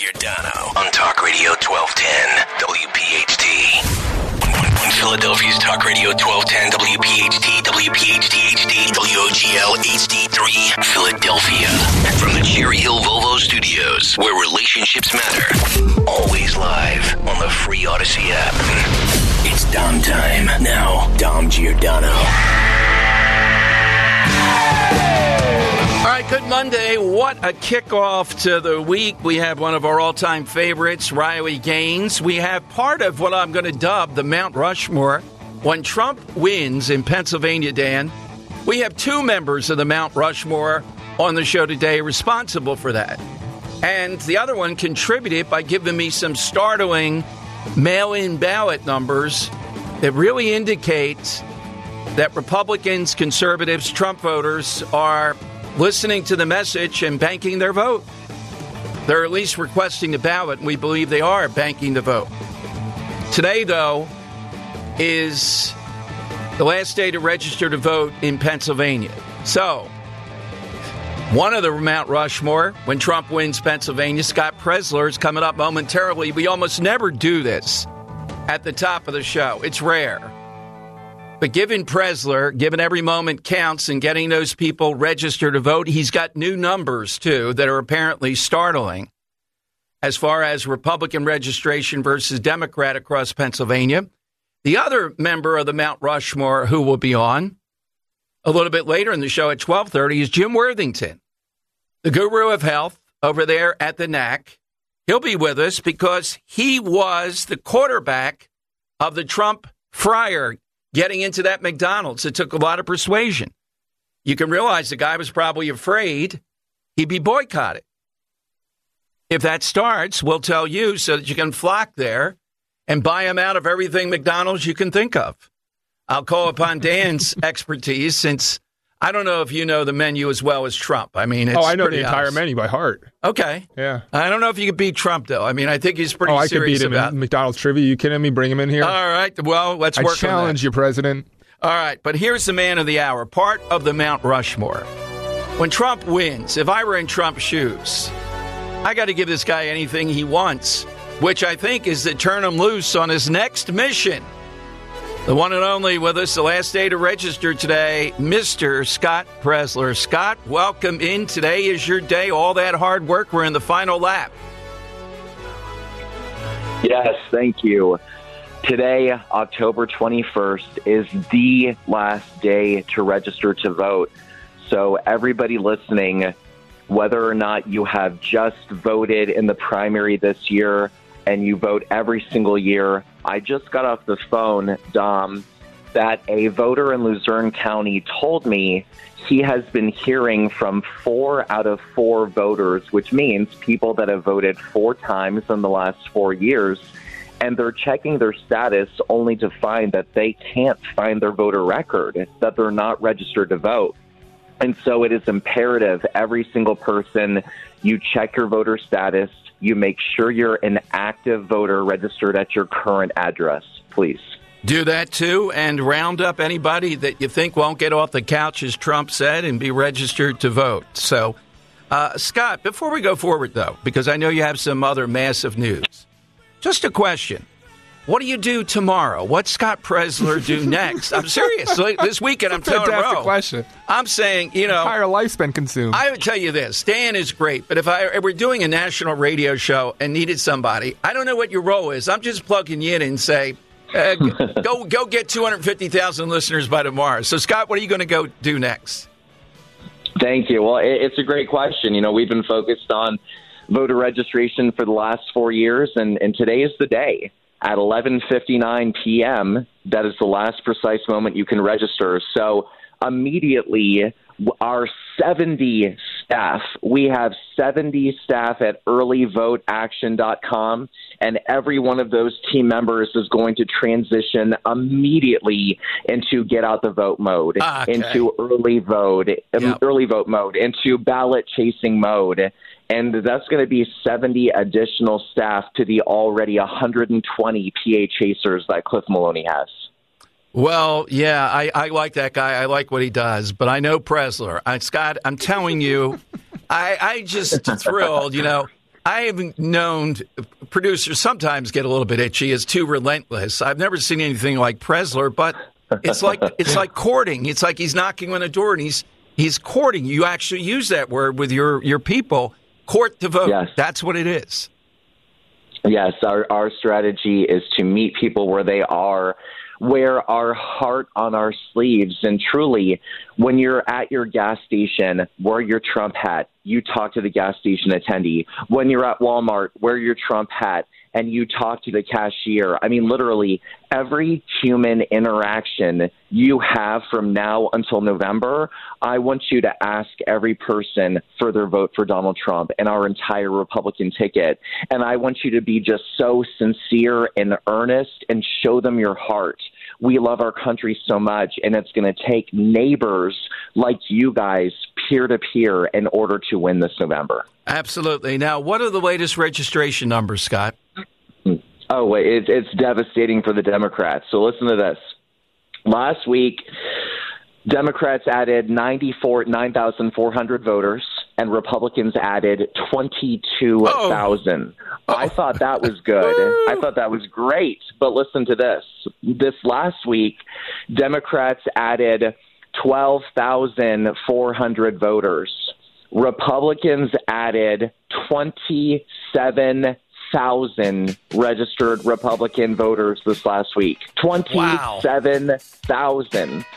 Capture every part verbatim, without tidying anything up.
Giordano on Talk Radio twelve ten W P H T. On Philadelphia's Talk Radio twelve ten W P H T, W P H T H D, W O G L H D three, Philadelphia. From the Cherry Hill Volvo Studios, where relationships matter. Always live on the free Odyssey app. It's Dom time. Now, Dom Giordano. All right, good Monday. What a kickoff to the week. We have one of our all-time favorites, Riley Gaines. We have part of what I'm going to dub the Mount Rushmore. When Trump wins in Pennsylvania, Dan, we have two members of the Mount Rushmore on the show today responsible for that. And the other one contributed by giving me some startling mail-in ballot numbers that really indicate that Republicans, conservatives, Trump voters are listening to the message and banking their vote. They're at least requesting the ballot, and we believe they are banking the vote. Today, though, is the last day to register to vote in Pennsylvania. So, one of the Mount Rushmore, when Trump wins Pennsylvania, Scott Presler is coming up momentarily. We almost never do this at the top of the show. It's rare. But given Presler, given every moment counts and getting those people registered to vote, he's got new numbers, too, that are apparently startling as far as Republican registration versus Democrat across Pennsylvania. The other member of the Mount Rushmore who will be on a little bit later in the show at twelve thirty is Jim Worthington, the guru of health over there at the N A C. He'll be with us because he was the quarterback of the Trump Fryer getting into that McDonald's. It took a lot of persuasion. You can realize the guy was probably afraid he'd be boycotted. If that starts, we'll tell you so that you can flock there and buy him out of everything McDonald's you can think of. I'll call upon Dan's expertise since I don't know if you know the menu as well as Trump. I mean, it's Oh, I know the pretty entire obvious. menu by heart. Okay. Yeah. I don't know if you could beat Trump, though. I mean, I think he's pretty oh, I serious could beat him about in McDonald's trivia. You kidding me? Bring him in here. All right. Well, let's I work on that. challenge you, President. All right, but here's the man of the hour, part of the Mount Rushmore. When Trump wins, if I were in Trump's shoes, I got to give this guy anything he wants, which I think is to turn him loose on his next mission. The one and only with us, the last day to register today, Mister Scott Presler. Scott, welcome in. Today is your day. All that hard work, we're in the final lap. Yes, thank you. Today, October twenty-first, is the last day to register to vote. So everybody listening, whether or not you have just voted in the primary this year and you vote every single year, I just got off the phone, Dom, that a voter in Luzerne County told me he has been hearing from four out of four voters, which means people that have voted four times in the last four years, and they're checking their status only to find that they can't find their voter record, that they're not registered to vote. And so it is imperative, every single person, you check your voter status, you make sure you're an active voter registered at your current address, please. Do that, too, and round up anybody that you think won't get off the couch, as Trump said, and be registered to vote. So, uh, Scott, before we go forward, though, because I know you have some other massive news, just a question. What do you do tomorrow? What's Scott Presler do next? I'm serious. Like, this weekend, I'm telling you. Fantastic question. I'm saying, you know. Entire life's been consumed. I would tell you this. Dan is great, but if I if we're doing a national radio show and needed somebody, I don't know what your role is. I'm just plugging you in and say, uh, go go get two hundred fifty thousand listeners by tomorrow. So, Scott, what are you going to go do next? Thank you. Well, it's a great question. You know, we've been focused on voter registration for the last four years, and, and today is the day. At eleven fifty-nine p.m., that is the last precise moment you can register. So immediately, our seventy staff, we have seventy staff at early vote action dot com, and every one of those team members is going to transition immediately into get out the vote mode, okay. into early vote, Yep. early vote mode, into ballot chasing mode. And that's going to be seventy additional staff to the already one hundred twenty P A chasers that Cliff Maloney has. Well, yeah, I, I like that guy. I like what he does. But I know Presler. I, Scott, I'm telling you, I, I just thrilled. You know, I have known producers sometimes get a little bit itchy. It's too relentless. I've never seen anything like Pressler, but it's like it's like courting. It's like he's knocking on a door and he's he's courting. You actually use that word with your, your people. Court to vote. Yes. That's what it is. Yes, our, our strategy is to meet people where they are, wear our heart on our sleeves. And truly, when you're at your gas station, wear your Trump hat. You talk to the gas station attendee. When you're at Walmart, wear your Trump hat and you talk to the cashier. I mean, literally, every human interaction you have from now until November, I want you to ask every person for their vote for Donald Trump and our entire Republican ticket. And I want you to be just so sincere and earnest and show them your heart. We love our country so much, and it's going to take neighbors like you guys peer-to-peer in order to win this November. Absolutely. Now, what are the latest registration numbers, Scott? Oh, it, it's devastating for the Democrats. So listen to this. Last week, Democrats added ninety-four, nine thousand four hundred voters, and Republicans added twenty-two thousand. Oh. I thought that was good. I thought that was great. But listen to this. This last week, Democrats added twelve thousand four hundred voters. Republicans added twenty-seven thousand registered Republican voters this last week. twenty-seven thousand. Wow.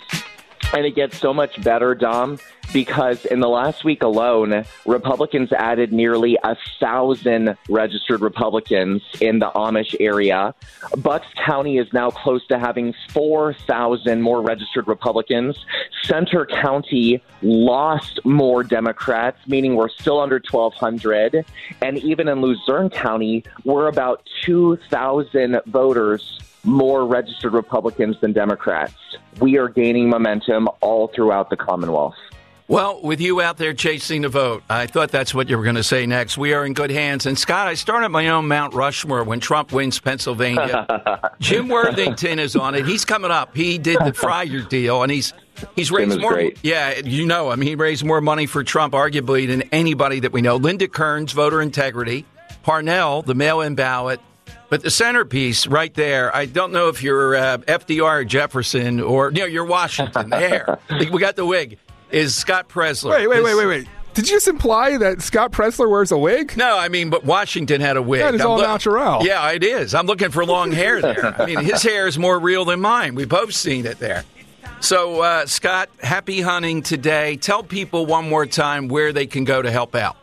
And it gets so much better, Dom, because in the last week alone, Republicans added nearly a thousand registered Republicans in the Amish area. Bucks County is now close to having four thousand more registered Republicans. Center County lost more Democrats, meaning we're still under twelve hundred. And even in Luzerne County, we're about two thousand voters more registered Republicans than Democrats. We are gaining momentum all throughout the Commonwealth. Well, with you out there chasing the vote, I thought that's what you were going to say next. We are in good hands. And, Scott, I started my own Mount Rushmore when Trump wins Pennsylvania. Jim Worthington is on it. He's coming up. He did the Fryer deal, and he's he's raised more. Great. Yeah, you know him. He raised more money for Trump, arguably, than anybody that we know. Linda Kearns, voter integrity. Parnell, the mail-in ballot. But the centerpiece right there, I don't know if you're uh, F D R or Jefferson or, you know, you're Washington. There. We got the wig. Is Scott Pressler. Wait, wait, this, wait, wait, wait. Did you just imply that Scott Pressler wears a wig? No, I mean, but Washington had a wig. That is I'm all lo- natural. Yeah, it is. I'm looking for long hair there. I mean, his hair is more real than mine. We've both seen it there. So, uh, Scott, happy hunting today. Tell people one more time where they can go to help out.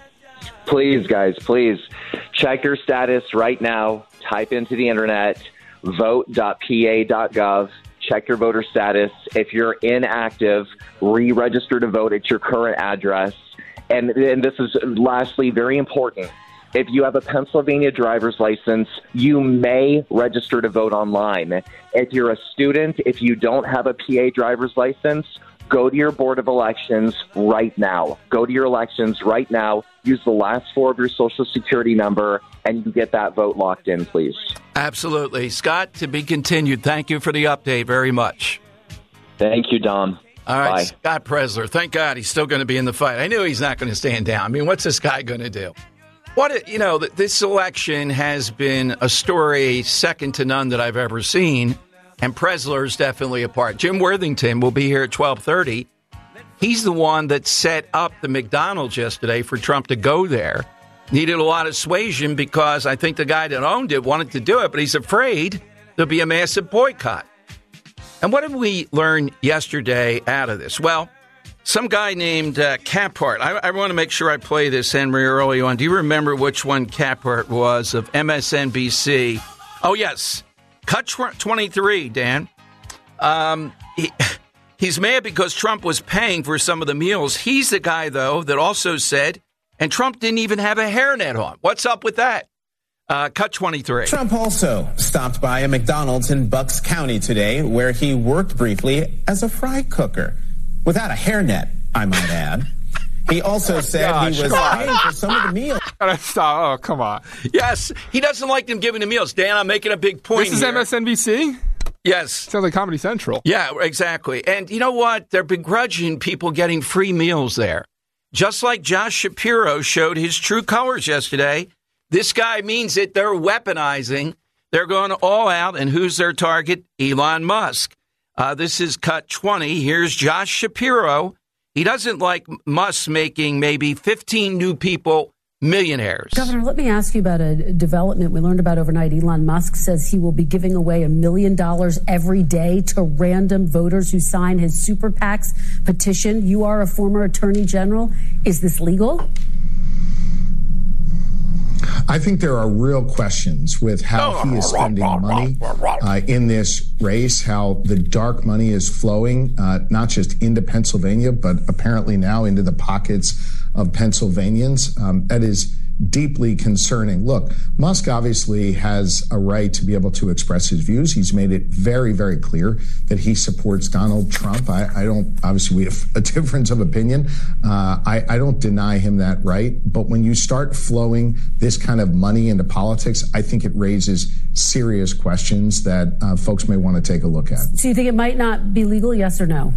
Please, guys, please. Check your status right now. Type into the internet, vote dot p a dot gov. Check your voter status. If you're inactive, re-register to vote at your current address. And, and this is, lastly, very important. If you have a Pennsylvania driver's license, you may register to vote online. If you're a student, if you don't have a P A driver's license, go to your Board of Elections right now. Go to your elections right now. Use the last four of your Social Security number, and you get that vote locked in, please. Absolutely. Scott, to be continued. Thank you for the update very much. Thank you, Dom. All right, Bye. Scott Pressler. Thank God he's still going to be in the fight. I knew he's not going to stand down. I mean, what's this guy going to do? What, you know, this election has been a story second to none that I've ever seen. And Pressler's definitely a part. Jim Worthington will be here at twelve thirty. He's the one that set up the McDonald's yesterday for Trump to go there. Needed a lot of suasion because I think the guy that owned it wanted to do it, but he's afraid there'll be a massive boycott. And what did we learn yesterday out of this? Well, some guy named uh, Caphart. I, I want to make sure I play this, Henry, early on. Do you remember which one Caphart was of M S N B C? Oh, yes. Cut twenty-three, Dan. Um, he, he's mad because Trump was paying for some of the meals. He's the guy, though, that also said, and Trump didn't even have a hairnet on. What's up with that? Uh, cut twenty-three. Trump also stopped by a McDonald's in Bucks County today, where he worked briefly as a fry cooker. Without a hairnet, I might add. He also said Gosh, he was paying for some of the meals. Stop. Oh, come on. Yes, he doesn't like them giving the meals. Dan, I'm making a big point This is here. M S N B C? Yes. Sounds like Comedy Central. Yeah, exactly. And you know what? They're begrudging people getting free meals there. just like Josh Shapiro showed his true colors yesterday. This guy means it. They're weaponizing. They're going all out. And who's their target? Elon Musk. Uh, this is cut twenty. Here's Josh Shapiro. He doesn't like Musk making maybe fifteen new people millionaires. Governor, let me ask you about a development we learned about overnight. Elon Musk says he will be giving away a million dollars every day to random voters who sign his super PAC's petition. You are a former attorney general. Is this legal? I think there are real questions with how he is spending money uh, in this race, how the dark money is flowing, uh, not just into Pennsylvania, but apparently now into the pockets of Pennsylvanians. Um, that is deeply concerning. Look, Musk obviously has a right to be able to express his views. He's made it very, very clear that he supports Donald Trump. I, I don't, obviously we have a difference of opinion. Uh, I, I don't deny him that right. But when you start flowing this kind of money into politics, I think it raises serious questions that uh, folks may want to take a look at. So you think it might not be legal, yes or no?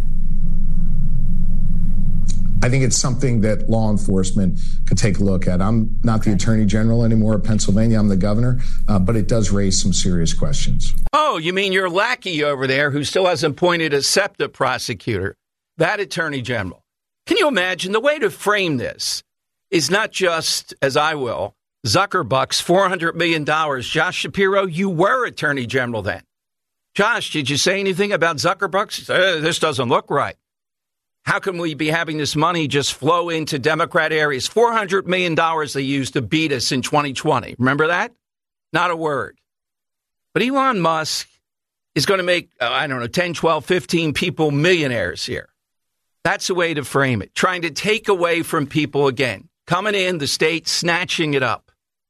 I think it's something that law enforcement could take a look at. I'm not the attorney general anymore of Pennsylvania. I'm the governor, uh, but it does raise some serious questions. Oh, you mean your lackey over there who still hasn't appointed a SEPTA prosecutor, that attorney general? Can you imagine? The way to frame this is not just, as I will, Zuckerbucks, four hundred million dollars. Josh Shapiro, you were attorney general then. Josh, did you say anything about Zuckerbucks? Uh, this doesn't look right. How can we be having this money just flow into Democrat areas? four hundred million dollars they used to beat us in twenty twenty. Remember that? Not a word. But Elon Musk is going to make, uh, I don't know, ten, twelve, fifteen people millionaires here. That's the way to frame it. Trying to take away from people again. Coming in, the state snatching it up.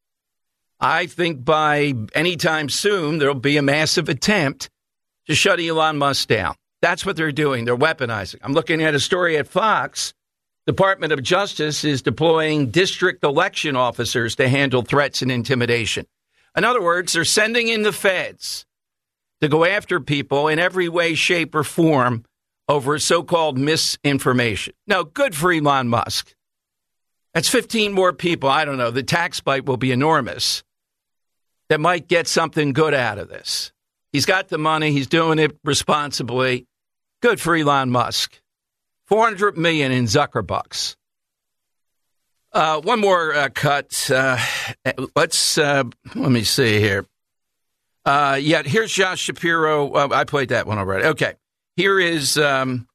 I think by any time soon, there'll be a massive attempt to shut Elon Musk down. That's what they're doing. They're weaponizing. I'm looking at a story at Fox. Department of Justice is deploying district election officers to handle threats and intimidation. In other words, they're sending in the feds to go after people in every way, shape, or form over so-called misinformation. Now, good for Elon Musk. That's fifteen more people. I don't know. The tax bite will be enormous. That might get something good out of this. He's got the money. He's doing it responsibly. Good for Elon Musk. four hundred million dollars in Zuckerbucks. Uh, one more uh, cut. Uh, let's, uh, let me see here. Uh, yeah, here's Josh Shapiro. Uh, I played that one already. Okay. Here is, um,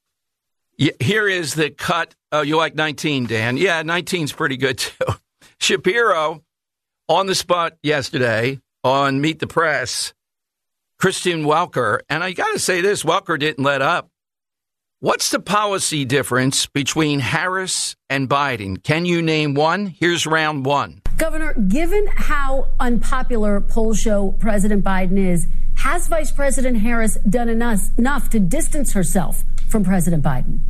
here is the cut. Oh, you like nineteen, Dan? Yeah, nineteen's pretty good too. Shapiro on the spot yesterday on Meet the Press. Kristen Welker, and I got to say this, Welker didn't let up. What's the policy difference between Harris and Biden? Can you name one? Here's round one. Governor, given how unpopular polls show President Biden is, has Vice President Harris done enough, enough to distance herself from President Biden?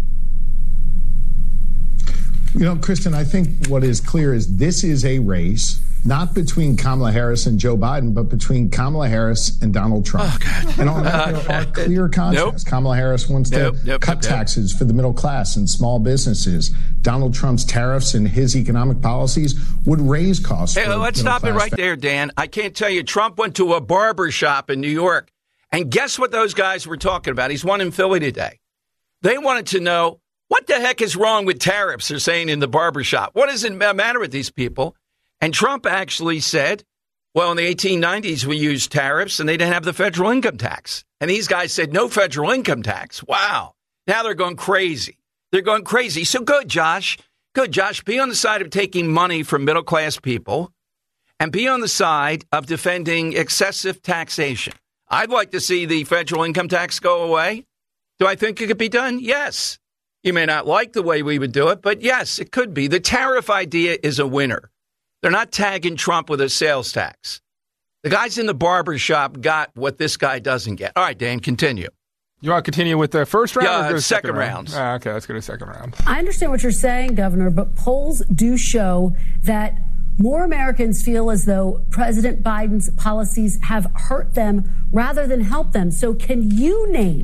You know, Kristen, I think what is clear is this is a race not between Kamala Harris and Joe Biden, but between Kamala Harris and Donald Trump. Oh, God. And on that, there are clear contrasts. Nope. Kamala Harris wants to nope, nope, cut nope, taxes nope. for the middle class and small businesses. Donald Trump's tariffs and his economic policies would raise costs. Hey, let's stop it right there, Dan. I can't tell you, Trump went to a barber shop in New York, and guess what those guys were talking about? He's one in Philly today. They wanted to know, what the heck is wrong with tariffs, they're saying in the barber shop. What does it matter with these people? And Trump actually said, well, in the eighteen nineties, we used tariffs and they didn't have the federal income tax. And these guys said no federal income tax. Wow. Now they're going crazy. They're going crazy. So good, Josh. Good, Josh. Be on the side of taking money from middle class people and be on the side of defending excessive taxation. I'd like to see the federal income tax go away. Do I think it could be done? Yes. You may not like the way we would do it, but yes, it could be. The tariff idea is a winner. They're not tagging Trump with a sales tax. The guys in the barber shop got what this guy doesn't get. All right, Dan, continue. You want to continue with the first round? Yeah, or go second, second round. round? Ah, okay, let's go to second round. I understand what you're saying, Governor, but polls do show that more Americans feel as though President Biden's policies have hurt them rather than helped them. So can you name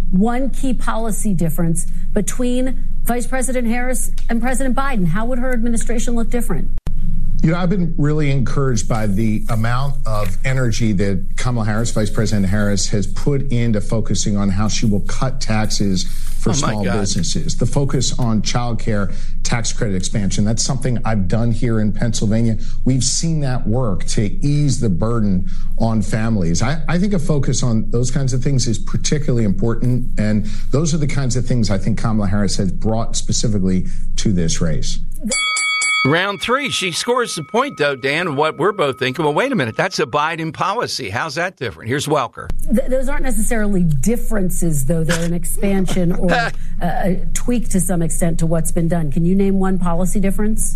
one key policy difference between Vice President Harris and President Biden? How would her administration look different? You know, I've been really encouraged by the amount of energy that Kamala Harris, Vice President Harris, has put into focusing on how she will cut taxes for oh small businesses. The focus on child care tax credit expansion. That's something I've done here in Pennsylvania. We've seen that work to ease the burden on families. I, I think a focus on those kinds of things is particularly important, and those are the kinds of things I think Kamala Harris has brought specifically to this race. Round three, she scores the point, though, Dan, what we're both thinking. Well, wait a minute. That's a Biden policy. How's that different? Here's Welker. Th- those aren't necessarily differences, though. They're an expansion or uh, a tweak to some extent to what's been done. Can you name one policy difference?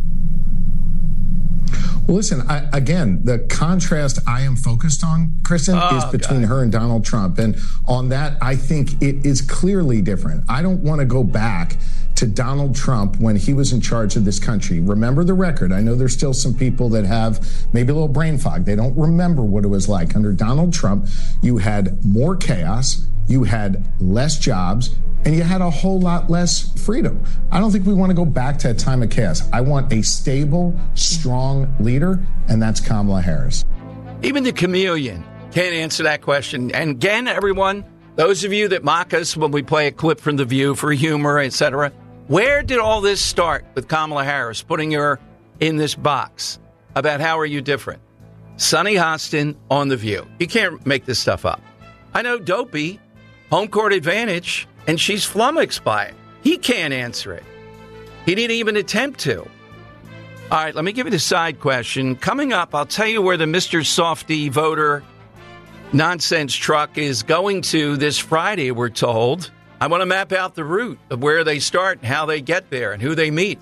Well, listen, I, again, the contrast I am focused on, Kristen, oh, is between God. her and Donald Trump. And on that, I think it is clearly different. I don't want to go back to Donald Trump when he was in charge of this country. Remember the record. I know there's still some people that have maybe a little brain fog. They don't remember what it was like. Under Donald Trump, you had more chaos, you had less jobs, and you had a whole lot less freedom. I don't think we want to go back to a time of chaos. I want a stable, strong leader, and that's Kamala Harris. Even the chameleon can't answer that question. And again, everyone, those of you that mock us when we play a clip from The View for humor, et cetera, where did all this start with Kamala Harris putting her in this box about how are you different? Sonny Hostin on The View. You can't make this stuff up. I know Dopey, home court advantage, and she's flummoxed by it. He can't answer it. He didn't even attempt to. All right, let me give you the side question. Coming up, I'll tell you where the Mister Softy voter nonsense truck is going to this Friday, we're told. I want to map out the route of where they start and how they get there and who they meet.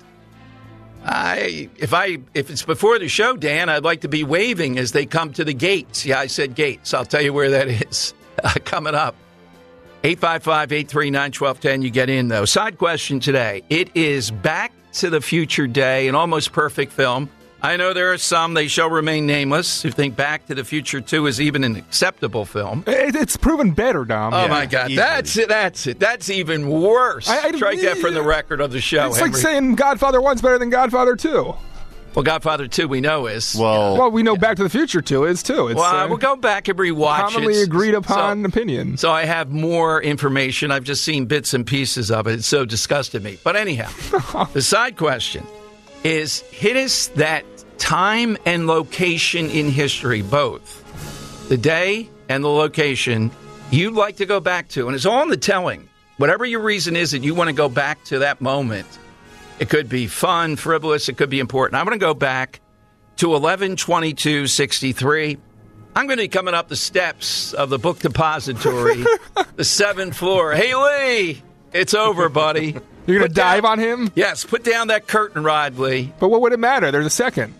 I, if I, if it's before the show, Dan, I'd like to be waving as they come to the gates. Yeah, I said gates. I'll tell you where that is uh, coming up. eight five five, eight three nine, one two one zero. You get in, though. Side question today. It is Back to the Future Day, an almost perfect film. I know there are some, they shall remain nameless, who think Back to the Future two is even an acceptable film. It, it's proven better, Dom. Oh, yeah. my God. Easily. That's it. That's it. That's even worse. I, I, Strike that from the record of the show, It's Henry. like saying Godfather one's better than Godfather two. Well, Godfather two we know is. Well, Well, we know Back to the Future two is, too. It's Well, uh, we'll go back and rewatch commonly it. agreed upon So- opinion. So I have more information. I've just seen bits and pieces of it. It so disgusted me. But anyhow, the side question is, hit us that time and location in history, both the day and the location you'd like to go back to. And it's all in the telling. Whatever your reason is that you want to go back to that moment. It could be fun, frivolous. It could be important. I'm going to go back to eleven twenty-two sixty-three. I'm going to be coming up the steps of the book depository, the seventh floor. Hey, Lee, it's over, buddy. You're going to Put dive down- on him? Yes, put down that curtain rod, Lee. But what would it matter? There's a second.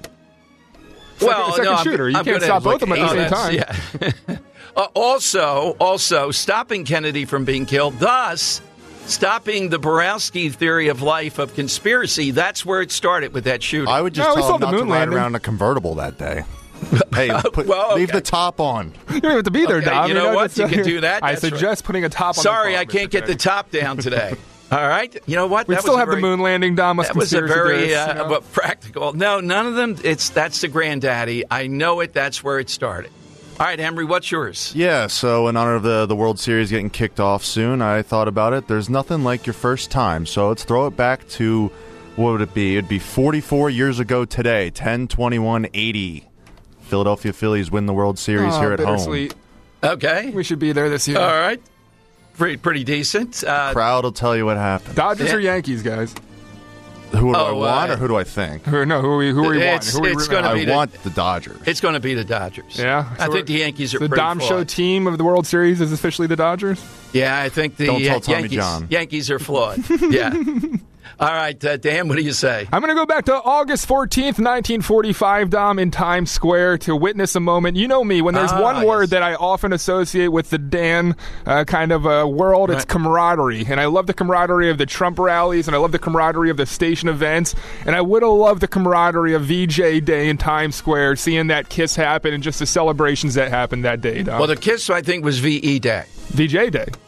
Well, second no, I'm- shooter. You I'm can't gonna- stop both of them at the Oh, same that's- time. Yeah. uh, also, also stopping Kennedy from being killed, thus stopping the Borowski theory of life of conspiracy. That's where it started with that shooting. I would just No, we tell saw him the not to moon ride landing. around in a convertible that day. Hey, put, Well, leave okay. the top on. You don't have to be there, Okay, Dom. you know what? that's- You can do that. I That's suggest putting a top on Sorry, the car, I can't Mister get the Craig. top down today. All right. You know what? We That still was a have very- the moon landing, Dom. That was a conspiracy very theorists, uh, you know? but practical. No, none of them. It's that's the granddaddy. I know it. That's where it started. All right, Henry, what's yours? Yeah, so in honor of the, the World Series getting kicked off soon, I thought about it. There's nothing like your first time. So let's throw it back to, what would it be? It'd be forty-four years ago today, ten twenty-one eighty. Philadelphia Phillies win the World Series Oh, here at home. bittersweet. Okay. We should be there this year. All right. Pretty, pretty decent. Uh, Crowd will tell you what happened. Dodgers Yeah. or Yankees, guys? Who do I Oh, want uh, or who do I think? Who, no, who are we, who are we It's- wanting? Who are we it's rooting gonna on? be I the- want the Dodgers. it's going to be the Dodgers. Yeah? I So think the Yankees are The pretty Dom flawed. Show team of the World Series is officially the Dodgers? Yeah, I think the Don't tell uh, Tommy Yankees, John. Yankees are flawed. Yeah. All right, uh, Dan, what do you say? I'm going to go back to August fourteenth, nineteen forty-five, Dom, in Times Square to witness a moment. You know me, when there's Ah, one word yes. that I often associate with the Dan uh, kind of uh, world, it's Right. camaraderie. And I love the camaraderie of the Trump rallies, and I love the camaraderie of the station events. And I would have loved the camaraderie of V J Day in Times Square, seeing that kiss happen and just the celebrations that happened that day, Dom. Well, the kiss, I think, was V E Day. V J Day.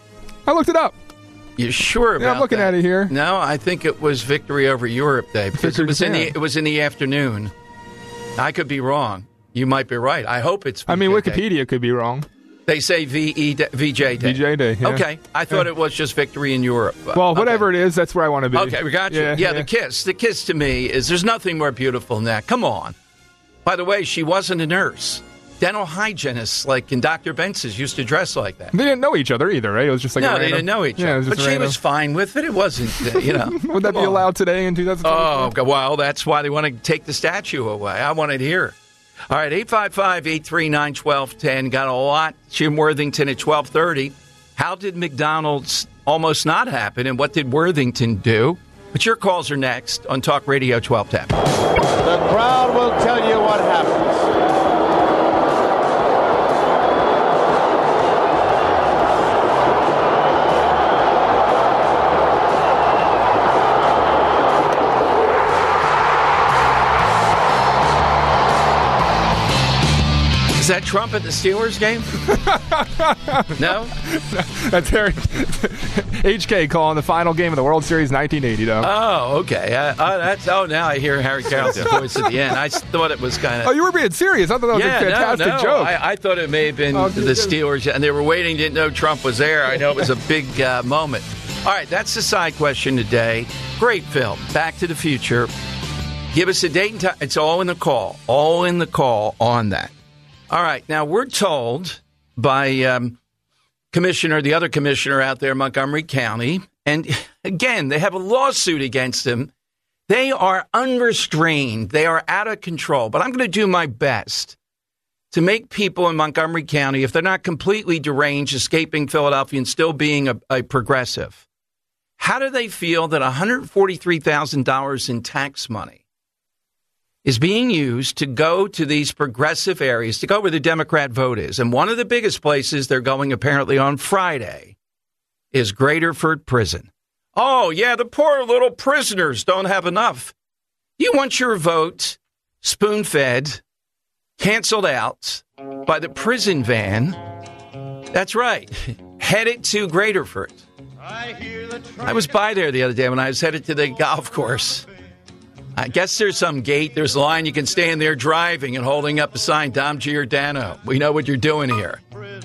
I looked it up. You sure about Yeah, I'm looking that? at it here. No, I think it was Victory over Europe Day because it was in the it was in the afternoon. I could be wrong. You might be right. I hope it's V J I mean, Day. Wikipedia could be wrong. They say V E D- V J Day. V J Day, yeah. Okay. I thought Yeah. it was just Victory in Europe. Well, whatever okay. it is, that's where I want to be. Okay, we got you. Yeah, Yeah, the yeah. kiss. The kiss to me is there's nothing more beautiful than that. Come on. By the way, she wasn't a nurse. Dental hygienists, like in Doctor Benson's, used to dress like that. They didn't know each other either, right? It was just like no, a they random, didn't know each yeah, it other. was But just she random. was fine with it. It wasn't, uh, you know. Would that come be on. allowed today in two thousand twenty-four? Oh, okay, well, that's why they want to take the statue away. I want it here. All right, eight five five, eight three nine, one two one zero. Got a lot. Jim Worthington at twelve thirty. How did McDonald's almost not happen, and what did Worthington do? But your calls are next on Talk Radio twelve ten. The crowd will tell you what happens. Is that Trump at the Steelers game? No? That's Harry. H K calling the final game of the World Series nineteen eighty, though. Oh, okay. Uh, oh, that's, oh, now I hear Harry Carroll's voice at the end. I thought it was kind of... Oh, you were being serious. I thought that was yeah, a fantastic no, no. joke. I, I thought it may have been Oh, the good. Steelers, and they were waiting, didn't know Trump was there. I know it was a big uh, moment. All right, that's the side question today. Great film, Back to the Future. Give us a date and time. It's all in the call. All in the call on that. All right, now we're told by um, Commissioner, the other commissioner out there in Montgomery County, and again, they have a lawsuit against them. They are unrestrained. They are out of control. But I'm going to do my best to make people in Montgomery County, if they're not completely deranged, escaping Philadelphia and still being a, a progressive, how do they feel that one hundred forty-three thousand dollars in tax money is being used to go to these progressive areas, to go where the Democrat vote is? And one of the biggest places they're going apparently on Friday is Graterford Prison. Oh, yeah, the poor little prisoners don't have enough. You want your vote spoon-fed, canceled out by the prison van. That's right. Headed to Graterford. I was by there the other day when I was headed to the golf course. I guess there's some gate. There's a line you can stand there driving and holding up a sign, Dom Giordano. We know what you're doing here.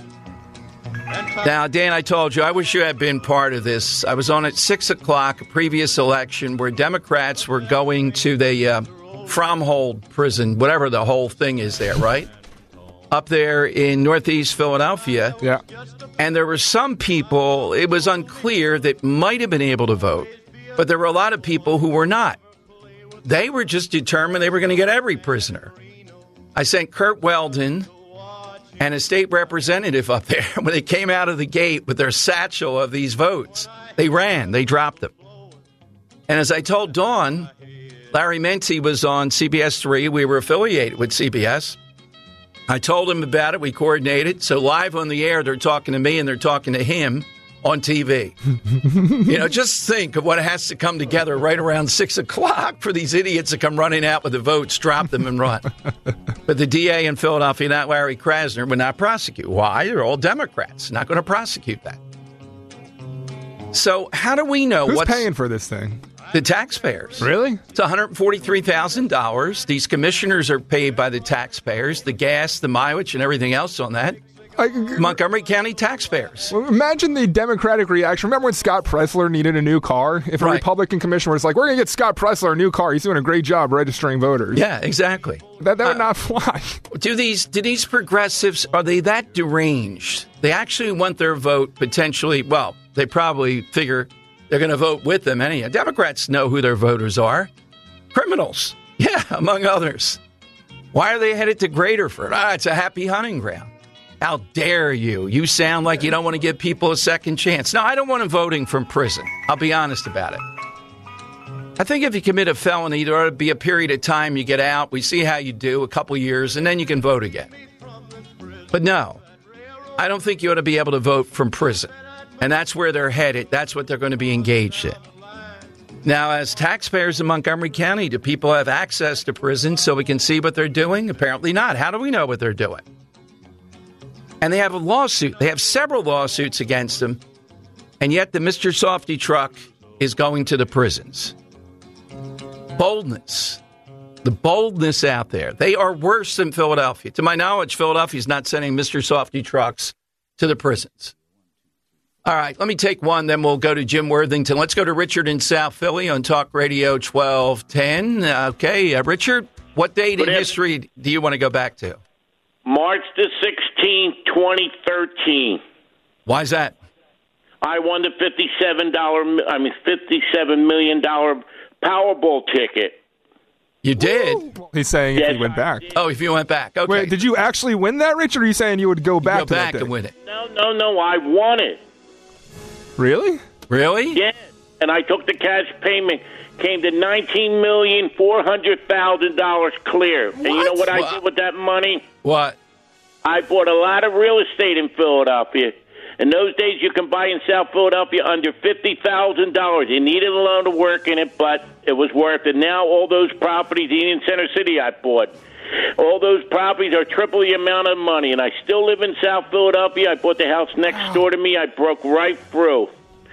Now, Dan, I told you, I wish you had been part of this. I was on at six o'clock, a previous election, where Democrats were going to the uh, Fromhold prison, whatever the whole thing is there, right? Up there in northeast Philadelphia. Yeah. And there were some people, it was unclear, that might have been able to vote. But there were a lot of people who were not. They were just determined they were going to get every prisoner. I sent Kurt Weldon and a state representative up there. When they came out of the gate with their satchel of these votes, they ran. They dropped them. And as I told Dawn, Larry Menti was on C B S three. We were affiliated with C B S. I told him about it. We coordinated. So live on the air, they're talking to me and they're talking to him on T V. You know, just think of what has to come together right around six o'clock for these idiots to come running out with the votes, drop them, and run. But the D A in Philadelphia, not Larry Krasner, would not prosecute. Why? They're all Democrats. Not going to prosecute that. So how do we know Who's what's paying for this thing? the taxpayers? Really? It's one hundred forty-three thousand dollars. These commissioners are paid by the taxpayers, the gas, the mileage, and everything else on that. Like, Montgomery County taxpayers. imagine the Democratic reaction. Remember when Scott Presler needed a new car? If a Right. Republican commissioner was like, we're going to get Scott Presler a new car. He's doing a great job registering voters. Yeah, exactly. That, that would Uh, not fly. Do these do these progressives, are they that deranged? They actually want their vote potentially, well, they probably figure they're going to vote with them anyhow. Democrats know who their voters are. Criminals. Yeah, among others. Why are they headed to Graterford? Ah, it's a happy hunting ground. How dare you? You sound like you don't want to give people a second chance. No, I don't want them voting from prison. I'll be honest about it. I think if you commit a felony, there ought to be a period of time you get out. We see how you do, a couple years, and then you can vote again. But no, I don't think you ought to be able to vote from prison. And that's where they're headed. That's what they're going to be engaged in. Now, as taxpayers in Montgomery County, do people have access to prison so we can see what they're doing? Apparently not. How do we know what they're doing? And they have a lawsuit. They have several lawsuits against them And yet the Mister Softy truck is going to the prisons. Boldness. The boldness out there. They are worse than Philadelphia. To my knowledge, Philadelphia's not sending Mister Softy trucks to the prisons. All right, let me take one, then we'll go to Jim Worthington. Let's go to Richard in South Philly on Talk Radio twelve ten. Okay, uh, Richard, what date in history do you want to go back to? March the sixteenth, twenty thirteen. Why is that? I won the fifty-seven dollars, I mean fifty-seven million dollars Powerball ticket. You did? Woo. He's saying yes, if he went back. Oh, if you went back. Okay. Wait, did you actually win that, Richard, or are you saying you would go back go to back that and day? win it? No, no, no, I won it. Really? Really? Yes. And I took the cash payment, came to nineteen million four hundred thousand dollars clear. And you know what I What? did with that money? What? I bought a lot of real estate in Philadelphia. In those days, you can buy in South Philadelphia under fifty thousand dollars. You needed a loan to work in it, but it was worth it. Now all those properties, even in Center City, I bought. All those properties are triple the amount of money, and I still live in South Philadelphia. I bought the house next door to me. I broke right through.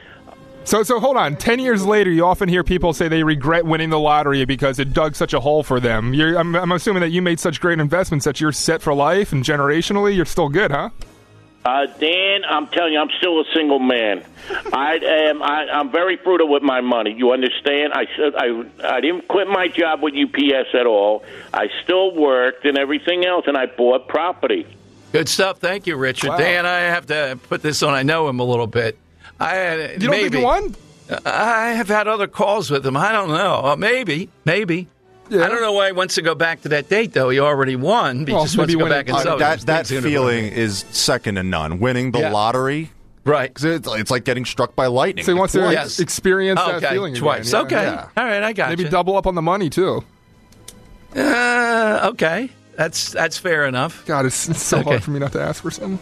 So, so hold on. Ten years later, you often hear people say they regret winning the lottery because it dug such a hole for them. You're, I'm, I'm assuming that you made such great investments that you're set for life and generationally. You're still good, huh? Uh, Dan, I'm telling you, I'm still a single man. I am. I, I'm very frugal with my money. You understand? I, I I didn't quit my job with U P S at all. I still worked and everything else, and I bought property. Good stuff. Thank you, Richard. Wow. Dan, I have to put this on. I know him a little bit. I You don't maybe. think you won? I have had other calls with him. I don't know. Uh, maybe. Maybe. Yeah. I don't know why he wants to go back to that date, though. He already won. He Well, just wants maybe to go when back it- and Uh, sell that that feeling is second to none. Winning the Yeah. lottery, Right. 'cause it's, it's like getting struck by lightning. So he wants to Twice. Yes. experience that Okay, feeling twice. again. Yeah. Okay. Yeah. All right, I got Maybe you. double up on the money, too. Uh, okay. That's that's fair enough. God, it's, it's so Okay. hard for me not to ask for something.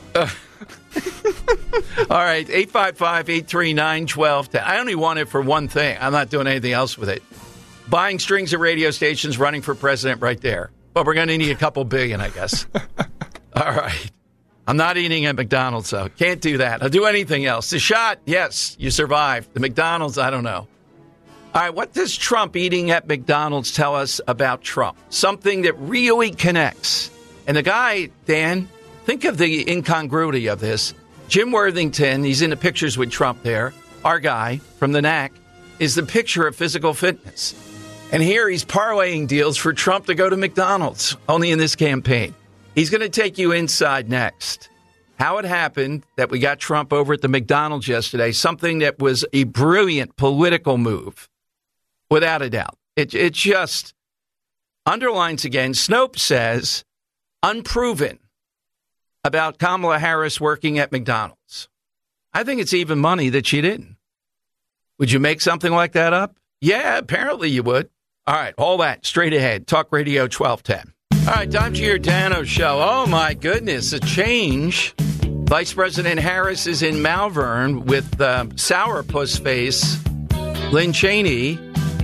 All right, eight five five, eight three nine, one two one zero. I only want it for one thing. I'm not doing anything else with it. Buying strings of radio stations, running for president right there. But we're going to need a couple billion, I guess. All right. I'm not eating at McDonald's, though. Can't do that. I'll do anything else. The shot, yes, you survived. The McDonald's, I don't know. All right, what does Trump eating at McDonald's tell us about Trump? Something that really connects. And the guy, Dan, think of the incongruity of this. Jim Worthington, he's in the pictures with Trump there. Our guy from the N A C is the picture of physical fitness. And here he's parlaying deals for Trump to go to McDonald's, only in this campaign. He's going to take you inside next. How it happened that we got Trump over at the McDonald's yesterday, something that was a brilliant political move, without a doubt. It, it just underlines again, Snopes says, unproven about Kamala Harris working at McDonald's. I think it's even money that she didn't. Would you make something like that up? Yeah, apparently you would. All right, all that straight ahead. Talk Radio twelve ten. All right, Tom Giordano Show. Oh, my goodness, a change. Vice President Harris is in Malvern with uh, sourpuss face Lynn Cheney,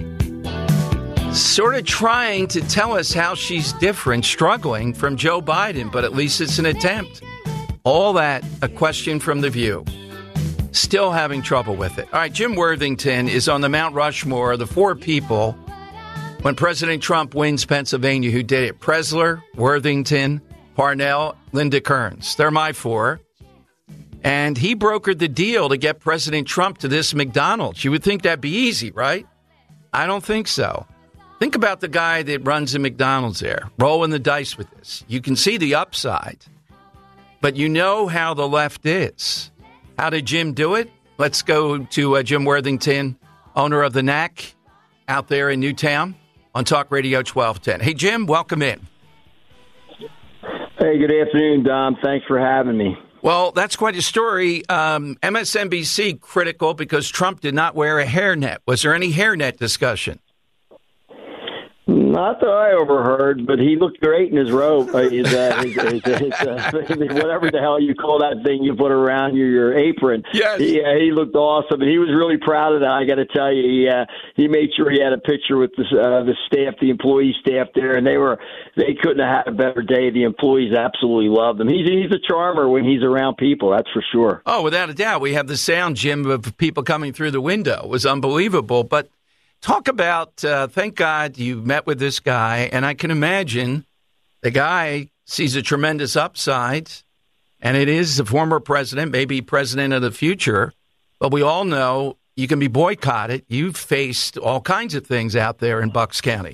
sort of trying to tell us how she's different, struggling from Joe Biden, but at least it's an attempt. All that, a question from The View. Still having trouble with it. All right, Jim Worthington is on the Mount Rushmore, the four people when President Trump wins Pennsylvania who did it. Presler, Worthington, Parnell, Linda Kearns. They're my four. And he brokered the deal to get President Trump to this McDonald's. You would think that'd be easy, right? I don't think so. Think about the guy that runs the McDonald's there, rolling the dice with this. You can see the upside, but you know how the left is. How did Jim do it? Let's go to uh, Jim Worthington, owner of the N A C, out there in Newtown on Talk Radio twelve ten. Hey, Jim, welcome in. Hey, good afternoon, Dom. Thanks for having me. Well, that's quite a story. Um, M S N B C critical because Trump did not wear a hairnet. Was there any hairnet discussion? No, Not that I overheard, but he looked great in his robe, uh, his, uh, his, his, his, uh, whatever the hell you call that thing you put around your, your apron. Yes. He, uh, he looked awesome, and he was really proud of that. I got to tell you, he uh, he made sure he had a picture with the uh, the staff, the employee staff there, and they were they couldn't have had a better day. The employees absolutely loved him. He's he's a charmer when he's around people, that's for sure. Oh, without a doubt, we have the sound, Jim, of people coming through the window. It was unbelievable, but. Talk about, uh, thank God you met with this guy, and I can imagine the guy sees a tremendous upside, and it is the former president, maybe president of the future, but we all know you can be boycotted. You've faced all kinds of things out there in Bucks County.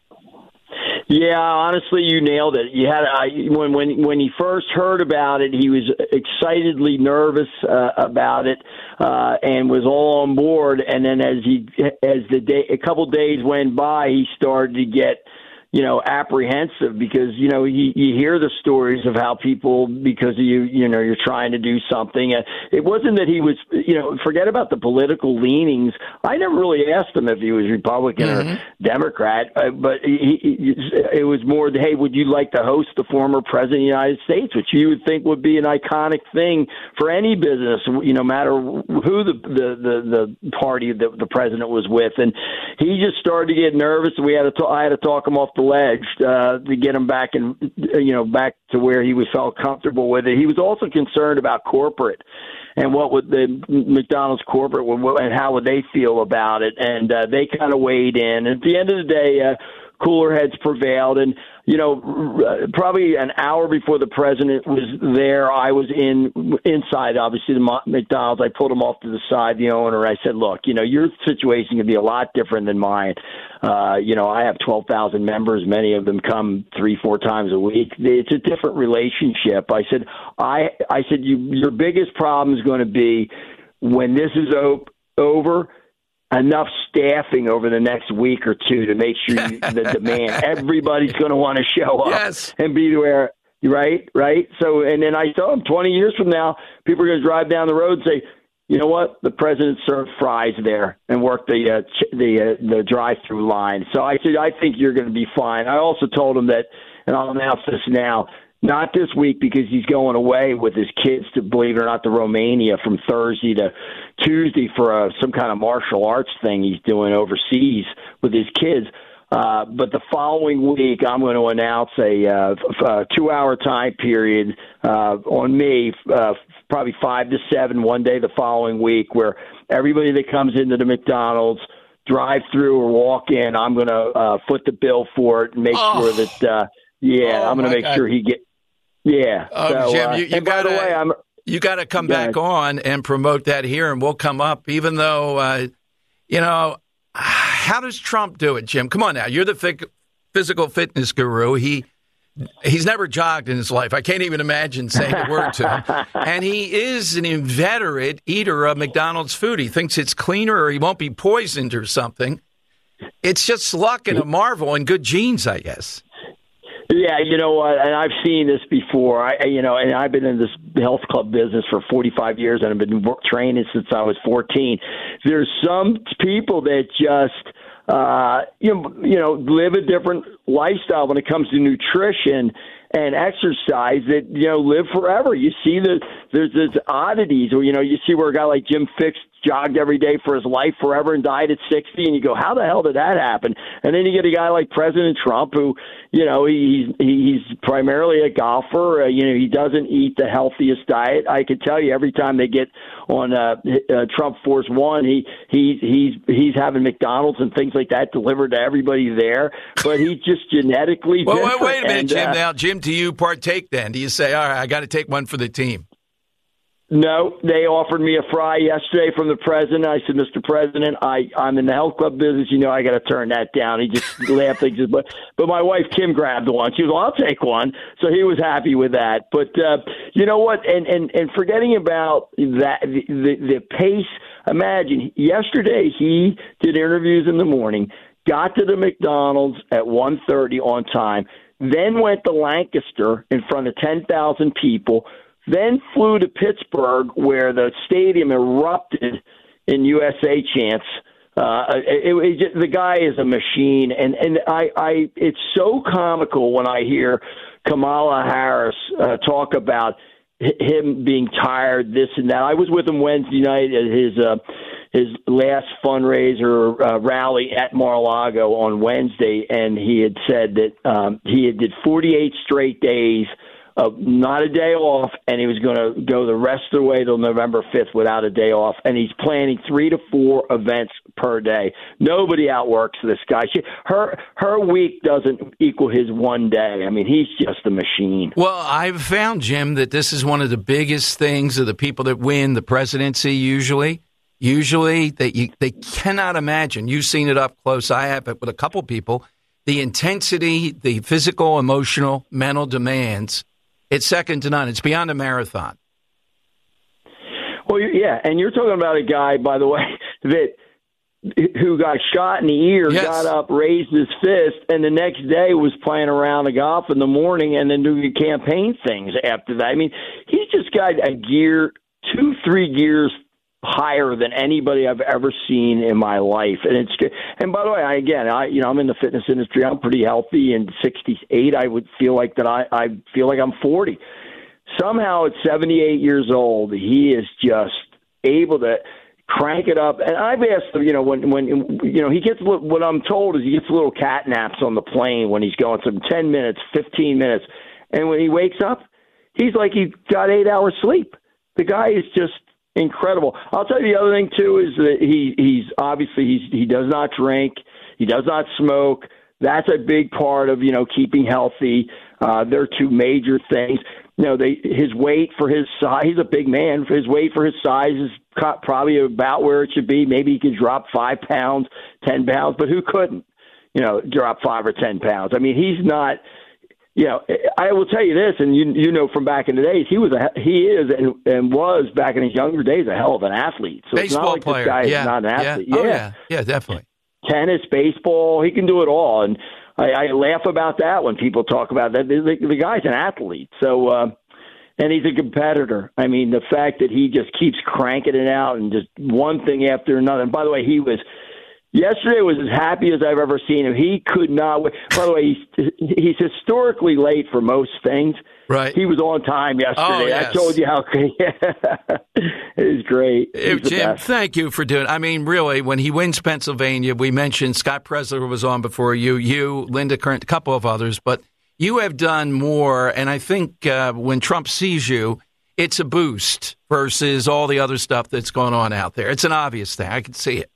Yeah, honestly, you nailed it. You had I, when when when he first heard about it, he was excitedly nervous uh, about it uh, and was all on board. And then as he as the day a couple days went by, he started to get you know apprehensive because you know you, you hear the stories of how people because you you know you're trying to do something. Uh, it wasn't that he was you know forget about the political leanings. I never really asked him if he was Republican mm-hmm. or Democrat, uh, but he, he, it was more, hey, would you like to host the former president of the United States, which you would think would be an iconic thing for any business, you know, no matter who the the, the, the party that the president was with. And he just started to get nervous. We had to talk, I had to talk him off the ledge uh, to get him back and you know back to where he was felt comfortable with it. He was also concerned about corporate. And what would the McDonald's corporate and how would they feel about it? And uh, they kind of weighed in. And at the end of the day, uh, cooler heads prevailed. And you know, probably an hour before the president was there, I was in inside, obviously, the McDonald's. I pulled him off to the side, the owner. I said, look, you know, your situation can be a lot different than mine. Uh, you know, I have twelve thousand members. Many of them come three, four times a week. It's a different relationship. I said, I, I said, you, your biggest problem is going to be when this is op- over, enough staffing over the next week or two to make sure you, the demand, everybody's going to want to show up yes. and be there. Right. Right. So, and then I told them twenty years from now, people are going to drive down the road and say, you know what? The president served fries there and worked the, uh, ch- the, uh, the drive-through line. So I said, I think you're going to be fine. I also told him that, and I'll announce this now, not this week because he's going away with his kids to, believe it or not, to Romania from Thursday to Tuesday for a, some kind of martial arts thing he's doing overseas with his kids. Uh, but the following week, I'm going to announce a, uh, a two-hour time period uh, on me, uh, probably five to seven, one day the following week, where everybody that comes into the McDonald's, drive through or walk in, I'm going to uh, foot the bill for it and make oh. sure that, uh, yeah, oh, I'm going to make God. sure he get. Yeah. Oh, so, Jim, uh, you, you and by gotta, the way, I'm. You got to come back on and promote that here, and we'll come up. Even though, uh, you know, how does Trump do it, Jim? Come on now, you're the f- physical fitness guru. He he's never jogged in his life. I can't even imagine saying a word to him. And he is an inveterate eater of McDonald's food. He thinks it's cleaner, or he won't be poisoned or something. It's just luck and a marvel and good genes, I guess. Yeah, you know what, and I've seen this before. I, you know, and I've been in this health club business for forty-five years, and I've been training since I was fourteen. There's some people that just, uh, you know, you know, live a different lifestyle when it comes to nutrition and exercise that, you know, live forever. You see the there's there's oddities, or you know, you see where a guy like Jim Fixx jogged every day for his life forever and died at sixty, and you go, how the hell did that happen? And then you get a guy like President Trump who, you know, he's he's primarily a golfer. Uh, you know, he doesn't eat the healthiest diet. I can tell you every time they get on uh, uh, Trump Force One, he he he's he's having McDonald's and things like that delivered to everybody there. But he's just genetically well, different. Wait, wait a minute, and, Jim. Uh, now, Jim, do you partake then? Do you say, all right, I got to take one for the team? No, they offered me a fry yesterday from the president. I said, Mister President, I, I'm in the health club business. You know, I got to turn that down. He just laughed. He just, but, but my wife, Kim, grabbed one. She was, well, I'll take one. So he was happy with that. But uh, you know what? And, and, and forgetting about that, the, the, the pace, imagine yesterday he did interviews in the morning, got to the McDonald's at one thirty on time, then went to Lancaster in front of ten thousand people, then flew to Pittsburgh, where the stadium erupted in U S A chants Uh, it, it, it, the guy is a machine, and and I, I it's so comical when I hear Kamala Harris uh, talk about him being tired, this and that. I was with him Wednesday night at his uh, his last fundraiser uh, rally at Mar-a-Lago on Wednesday, and he had said that um, he had did forty-eight straight days of not a day off, and he was going to go the rest of the way till November fifth without a day off, and he's planning three to four events per day. Nobody outworks this guy. She, her her week doesn't equal his one day. I mean, he's just a machine. Well, I've found, Jim, that this is one of the biggest things of the people that win the presidency usually. Usually, that you, they cannot imagine. You've seen it up close. I have it with a couple people. The intensity, the physical, emotional, mental demands, it's second to none. It's beyond a marathon. Well, yeah, and you're talking about a guy, by the way, that who got shot in the ear, yes. got up, raised his fist, and the next day was playing around the golf in the morning and then doing campaign things after that. I mean, he's just got a gear, two, three gears higher than anybody I've ever seen in my life. And it's good. And by the way, I, again, I, you know, I'm in the fitness industry. I'm pretty healthy. And sixty-eight, I would feel like that. I, I feel like I'm forty. Somehow at seventy-eight years old, he is just able to crank it up. And I've asked him, you know, when, when, you know, he gets, what I'm told is he gets little cat naps on the plane when he's going some ten minutes, fifteen minutes. And when he wakes up, he's like he got eight hours sleep. The guy is just incredible. I'll tell you the other thing too is that he he's obviously he's he does not drink, he does not smoke. That's a big part of you know keeping healthy. Uh, they're two major things. You know, they his weight for his size. He's a big man. His weight for his size is probably about where it should be. Maybe he could drop five pounds, ten pounds, but who couldn't? You know, drop five or ten pounds. I mean, he's not. You know, I will tell you this, and you you know from back in the days, he was a he is and, and was back in his younger days a hell of an athlete. So baseball it's not like player. This guy yeah. is not an athlete. Yeah. Yeah. Oh, yeah, yeah, definitely. Tennis, baseball, he can do it all, and I, I laugh about that when people talk about that. The, the, the guy's an athlete, so uh, and he's a competitor. I mean, the fact that he just keeps cranking it out and just one thing after another. And by the way, he was. Yesterday was as happy as I've ever seen him. He could not wait. By the way, he's, he's historically late for most things. Right. He was on time yesterday. Oh, yes. I told you how it was great. Hey, Jim, thank you for doing it. I mean, really, when he wins Pennsylvania, we mentioned Scott Presler was on before you, you, Linda Curran, a couple of others, but you have done more, and I think uh, when Trump sees you, it's a boost versus all the other stuff that's going on out there. It's an obvious thing. I can see it.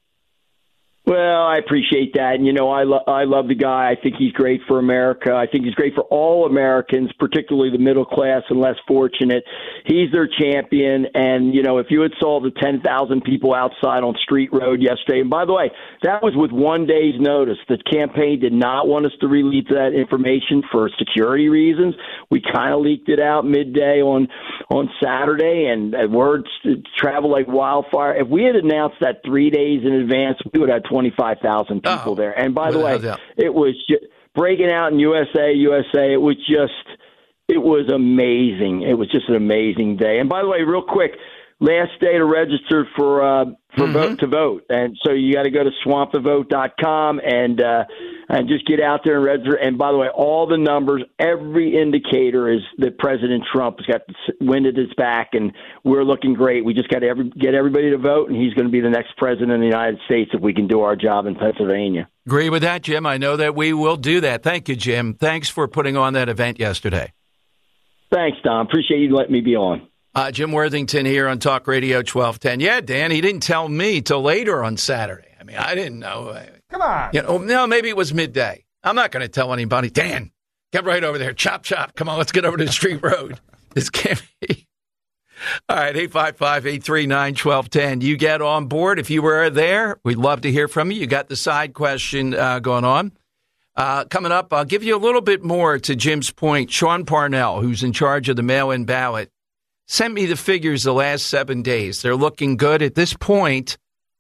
Well, I appreciate that. And, you know, I, lo- I love the guy. I think he's great for America. I think he's great for all Americans, particularly the middle class and less fortunate. He's their champion. And, you know, if you had saw the ten thousand people outside on Street Road yesterday, and by the way, that was with one day's notice. The campaign did not want us to release that information for security reasons. We kind of leaked it out midday on, on Saturday, and words travel like wildfire. If we had announced that three days in advance, we would have twenty-five thousand people oh, there. And by the way, it was just breaking out in U S A, U S A. It was just, it was amazing. It was just an amazing day. And by the way, real quick, last day to register for uh, for mm-hmm. vote to vote. And so you got to go to swamp the vote dot com and uh, and just get out there and register. And by the way, all the numbers, every indicator is that President Trump has got the wind at his back, and we're looking great. We just got to every, get everybody to vote, and he's going to be the next president of the United States if we can do our job in Pennsylvania. Agree with that, Jim. I know that we will do that. Thank you, Jim. Thanks for putting on that event yesterday. Thanks, Don. Appreciate you letting me be on. Uh, Jim Worthington here on Talk Radio twelve ten. Yeah, Dan, he didn't tell me till later on Saturday. I mean, I didn't know. Come on. You know, no, maybe it was midday. I'm not going to tell anybody. Dan, get right over there. Chop, chop. Come on, let's get over to the Street Road. This can't be. All right, eight five five, eight three nine, one two one zero. You get on board. If you were there, we'd love to hear from you. You got the side question uh, going on. Uh, coming up, I'll give you a little bit more to Jim's point. Sean Parnell, who's in charge of the mail-in ballot, sent me the figures the last seven days. They're looking good at this point.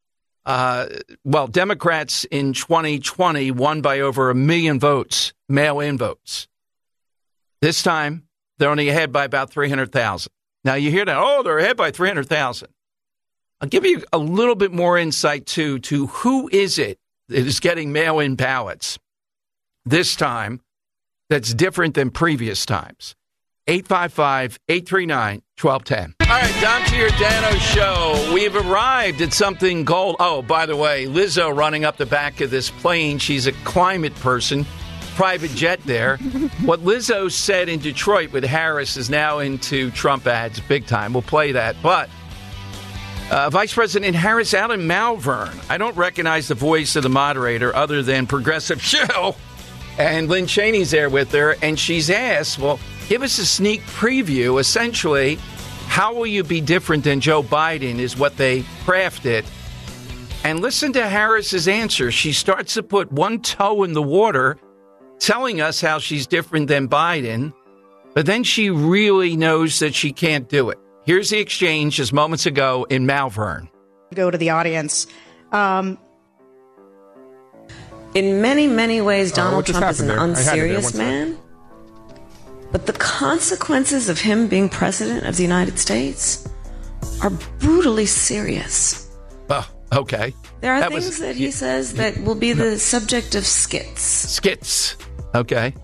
Uh, well, Democrats in twenty twenty won by over a million votes, mail-in votes. This time, they're only ahead by about three hundred thousand. Now, you hear that, oh, they're ahead by three hundred thousand. I'll give you a little bit more insight, too, to who is it that is getting mail-in ballots this time that's different than previous times. eight five five, eight three nine, one two one zero. All right, Don Giordano Show. We've arrived at something gold. Oh, by the way, Lizzo running up the back of this plane. She's a climate person. Private jet there. What Lizzo said in Detroit with Harris is now into Trump ads big time. We'll play that. But uh, Vice President Harris out in Malvern. I don't recognize the voice of the moderator other than Progressive Show. And Lynn Cheney's there with her. And she's asked, well, give us a sneak preview. Essentially, how will you be different than Joe Biden is what they crafted. And listen to Harris's answer. She starts to put one toe in the water, telling us how she's different than Biden, but then she really knows that she can't do it. Here's the exchange just moments ago in Malvern. Go to the audience. Um, in many, many ways, Donald oh, Trump is an there? unserious man. But the consequences of him being president of the United States are brutally serious. Oh, okay. There are that things was, that he you, says that will be the subject of skits. Skits. Okay.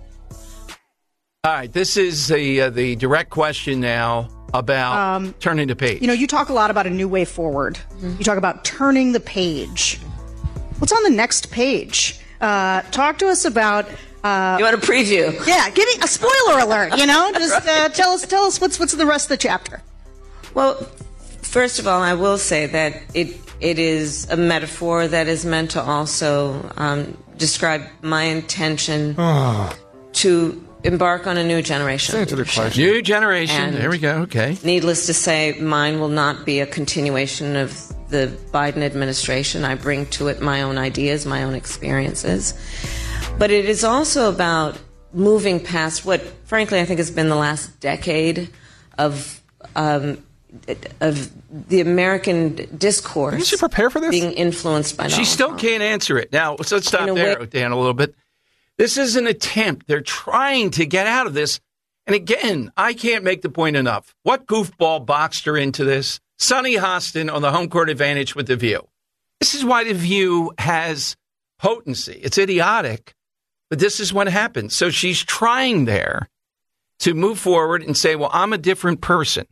All right. This is the uh, the direct question now about um, turning the page. You know, you talk a lot about a new way forward. Mm-hmm. You talk about turning the page. What's on the next page? Uh, talk to us about. Uh, you want a preview? Yeah, give me a spoiler alert. You know, just uh, tell us tell us what's what's the rest of the chapter. Well, first of all, I will say that it it is a metaphor that is meant to also um, describe my intention oh. to embark on a new generation. Answer the question. New generation. And there we go. Okay. Needless to say, mine will not be a continuation of the Biden administration. I bring to it my own ideas, my own experiences. But it is also about moving past what, frankly, I think has been the last decade of um, of the American discourse. Didn't she prepare for this? Being influenced by Donald She still Trump. can't answer it. Now, so let's stop there, way- Dan, a little bit. This is an attempt. They're trying to get out of this. And again, I can't make the point enough. What goofball boxed her into this? Sonny Hostin on the home court advantage with The View. This is why The View has potency. It's idiotic, but this is what happens. So she's trying there to move forward and say, well, I'm a different person.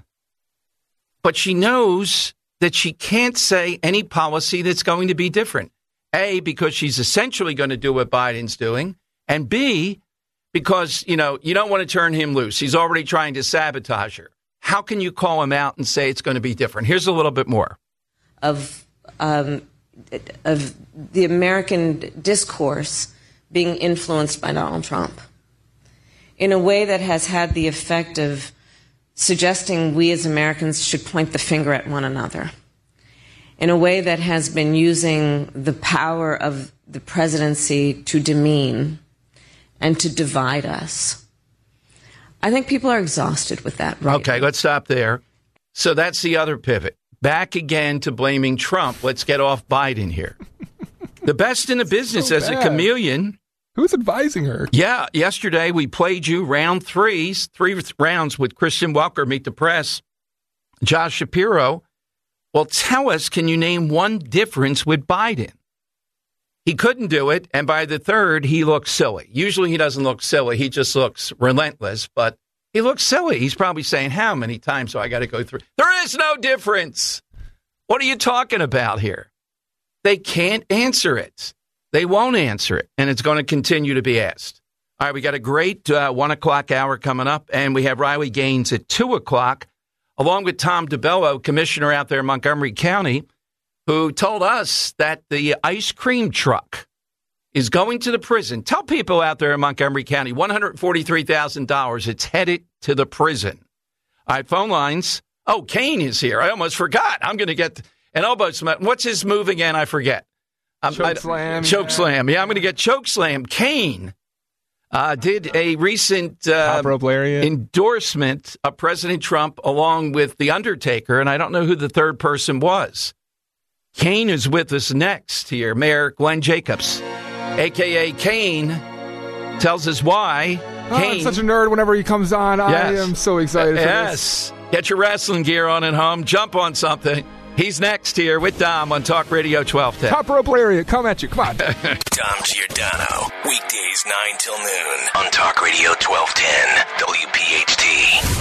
But she knows that she can't say any policy that's going to be different. A, because she's essentially going to do what Biden's doing. And B, because, you know, you don't want to turn him loose. He's already trying to sabotage her. How can you call him out and say it's going to be different? Here's a little bit more. Of, um, of the American discourse being influenced by Donald Trump in a way that has had the effect of suggesting we as Americans should point the finger at one another, in a way that has been using the power of the presidency to demean and to divide us. I think people are exhausted with that right Okay, now. Let's stop there. So that's the other pivot. Back again to blaming Trump. Let's get off Biden here. The best in the business so as bad. a chameleon. Who's advising her? Yeah, yesterday we played you round threes, three rounds with Christian Welker, Meet the Press, Josh Shapiro. Well, tell us, can you name one difference with Biden? He couldn't do it, and by the third, he looked silly. Usually he doesn't look silly. He just looks relentless, but he looks silly. He's probably saying, how many times do I got to go through? There is no difference. What are you talking about here? They can't answer it. They won't answer it, and it's going to continue to be asked. All right, we got a great uh, one o'clock hour coming up, and we have Riley Gaines at two o'clock, along with Tom DeBello, commissioner out there in Montgomery County, who told us that the ice cream truck is going to the prison. Tell people out there in Montgomery County, one hundred forty-three thousand dollars. It's headed to the prison. All right, phone lines. Oh, Kane is here. I almost forgot. I'm going to get an elbow smack. What's his move again? I forget. Um, choke slam. Choke yeah. slam. Yeah, I'm going to get choke slam. Kane uh, did a recent uh, endorsement of President Trump along with The Undertaker, and I don't know who the third person was. Kane is with us next here. Mayor Glenn Jacobs, a k a. Kane, tells us why. Oh, Kane, I'm such a nerd whenever he comes on. Yes. I am so excited for yes. this. Get your wrestling gear on at home. Jump on something. He's next here with Dom on Talk Radio twelve ten. Top rope lariat, come at you. Come on. Dom Giordano, weekdays nine till noon on Talk Radio twelve ten W P H T.